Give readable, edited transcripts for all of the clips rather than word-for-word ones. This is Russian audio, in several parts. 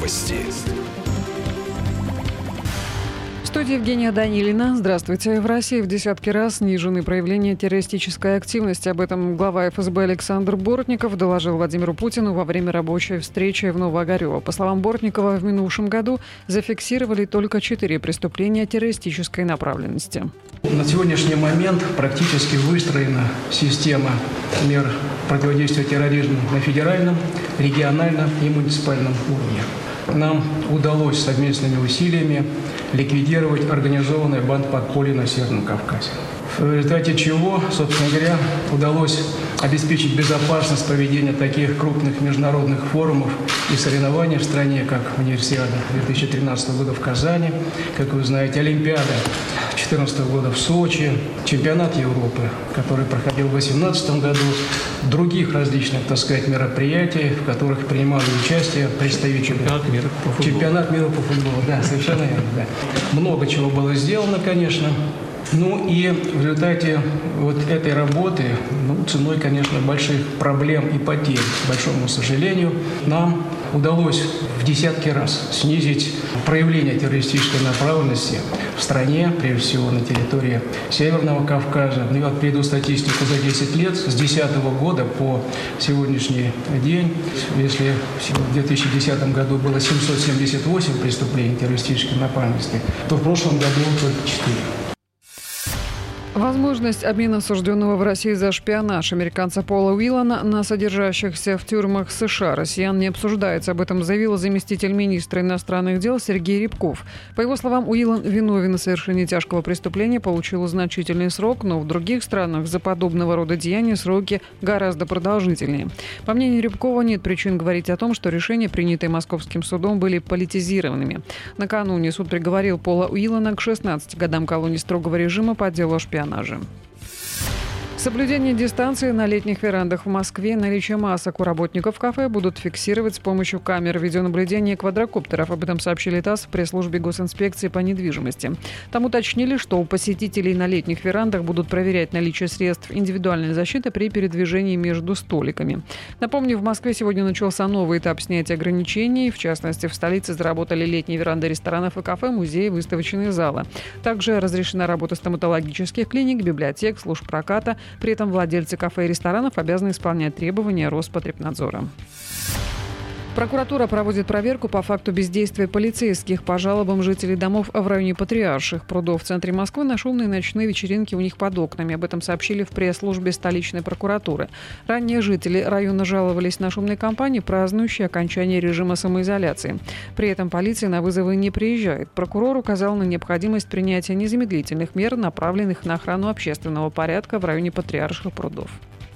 Новости. В студии Евгения Данилина. Здравствуйте. В России в десятки раз снижены проявления террористической активности. Об этом глава ФСБ Александр Бортников доложил Владимиру Путину во время рабочей встречи в Новоогарёво. По словам Бортникова, в минувшем году зафиксировали только 4 преступления террористической направленности. На сегодняшний момент практически выстроена система мер противодействия терроризму на федеральном, региональном и муниципальном уровне. Нам удалось совместными усилиями ликвидировать организованное бандподполье на Северном Кавказе. В результате чего, собственно говоря, удалось обеспечить безопасность проведения таких крупных международных форумов и соревнований в стране, как Универсиада 2013 года в Казани, как вы знаете, Олимпиада 2014 года в Сочи, Чемпионат Европы, который проходил в 2018 году, других различных, мероприятий, в которых принимали участие представители. Чемпионат мира по футболу. Да, совершенно верно. Да. Много чего было сделано, конечно. И в результате этой работы, ценой, конечно, больших проблем и потерь, к большому сожалению, нам удалось в десятки раз снизить проявление террористической направленности в стране, прежде всего на территории Северного Кавказа. Я приведу статистику за 10 лет. С 2010 года по сегодняшний день, если в 2010 году было 778 преступлений террористической направленности, то в прошлом году только 4. Возможность обмена осужденного в России за шпионаж американца Пола Уиллана на содержащихся в тюрьмах США россиян не обсуждается. Об этом заявил заместитель министра иностранных дел Сергей Рябков. По его словам, Уиллан виновен в совершении тяжкого преступления, получил значительный срок, но в других странах за подобного рода деяния сроки гораздо продолжительнее. По мнению Рябкова, нет причин говорить о том, что решения, принятые Московским судом, были политизированными. Накануне суд приговорил Пола Уиллана к 16 годам колонии строгого режима по делу о шпионаже. Соблюдение дистанции на летних верандах в Москве, наличие масок у работников кафе будут фиксировать с помощью камер видеонаблюдения и квадрокоптеров. Об этом сообщили ТАСС в пресс-службе Госинспекции по недвижимости. Там уточнили, что у посетителей на летних верандах будут проверять наличие средств индивидуальной защиты при передвижении между столиками. Напомню, в Москве сегодня начался новый этап снятия ограничений. В частности, в столице заработали летние веранды ресторанов и кафе, музеи, выставочные залы. Также разрешена работа стоматологических клиник, библиотек, служб проката. При этом владельцы кафе и ресторанов обязаны исполнять требования Роспотребнадзора. Прокуратура проводит проверку по факту бездействия полицейских по жалобам жителей домов в районе Патриарших прудов в центре Москвы на шумные ночные вечеринки у них под окнами. Об этом сообщили в пресс-службе столичной прокуратуры. Ранее жители района жаловались на шумные компании, празднующие окончание режима самоизоляции. При этом полиция на вызовы не приезжает. Прокурор указал на необходимость принятия незамедлительных мер, направленных на охрану общественного порядка в районе Патриарших прудов.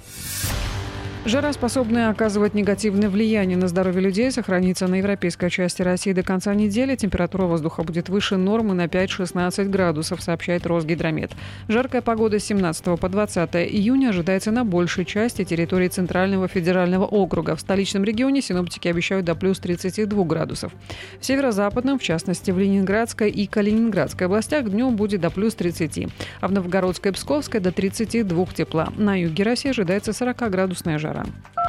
Жара, способная оказывать негативное влияние на здоровье людей, сохранится на европейской части России до конца недели. Температура воздуха будет выше нормы на 5-16 градусов, сообщает Росгидромет. Жаркая погода с 17 по 20 июня ожидается на большей части территории Центрального федерального округа. В столичном регионе синоптики обещают до плюс 32 градусов. В северо-западном, в частности в Ленинградской и Калининградской областях, днем будет до плюс 30, а в Новгородской и Псковской до 32 тепла. На юге России ожидается 40-градусная жара.